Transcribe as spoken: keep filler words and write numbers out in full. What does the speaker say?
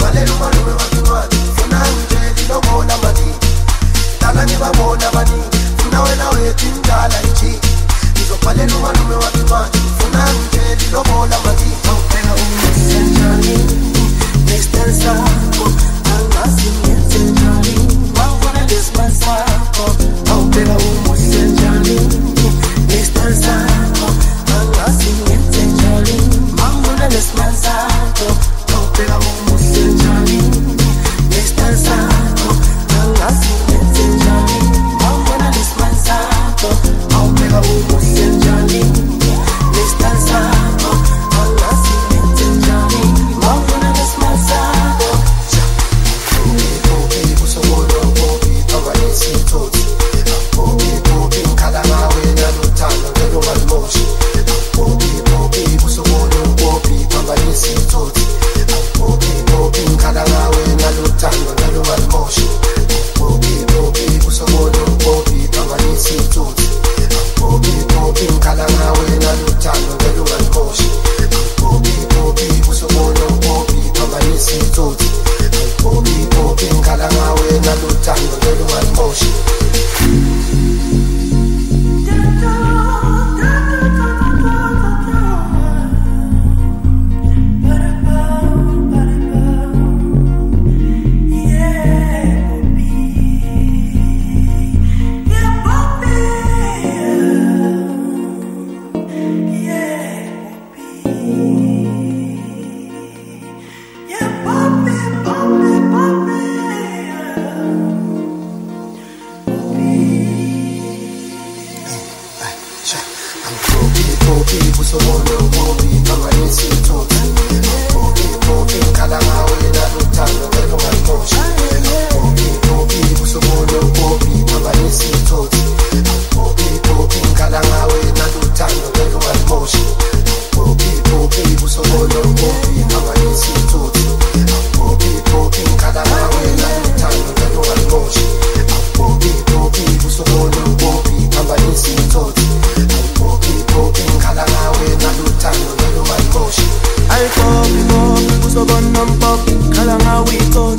Ngizovalela umalume wakincwadi funa ngitshele lobola mani dala ngibabona baningi funa wena wethu indala ichi Ngizovalela umalume wakincwadi funa ngitshele lobola mani awuphela umusenjani Mister Sako angazi ngenzenjani Wawona lesibasako awuphela umusenjani Mister Sako angazi ngenzenjani Wawona lesibasako awuphela umusenjani Mister Sako angazi ngenzenjani Wawona lesibasako awuphela umusenjani Mister Sako angazi ngenzenjani Wawona lesibasako Bobi kusobolo bobi phakamisa ithoti Bobi bobi ngikhala ngawe nalothando ngelo malimoshi Bobi bobi kusobolo bobi phakamisa ithoti Bobi bobi ngikhala ngawe nalothando ngelo malimoshi Bobi bobi kusobolo bobi phakamisa ithoti Bobi bobi ngikhala ngawe nalothando ngelo malimoshi Bobi bobi kusobolo bobi phakamisa ithoti Bobi bobi ngikhala ngawe nalothando ngelo malimoshi Kala nga we thought